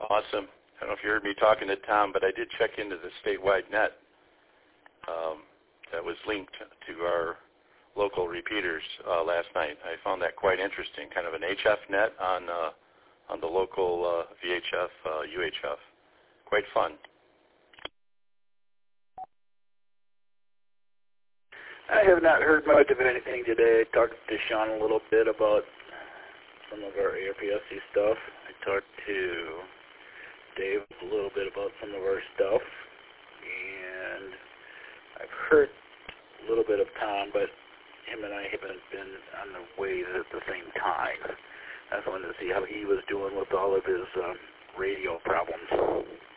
Awesome. I don't know if you heard me talking to Tom, but I did check into the statewide net that was linked to our local repeaters last night. I found that quite interesting, kind of an HF net on the local VHF, UHF. Quite fun. I have not heard much of anything today. I talked to Sean a little bit about some of our ARPSC stuff. I talked to Dave a little bit about some of our stuff. And I've heard a little bit of Tom, but him and I haven't been on the waves at the same time. I just wanted to see how he was doing with all of his radio problems.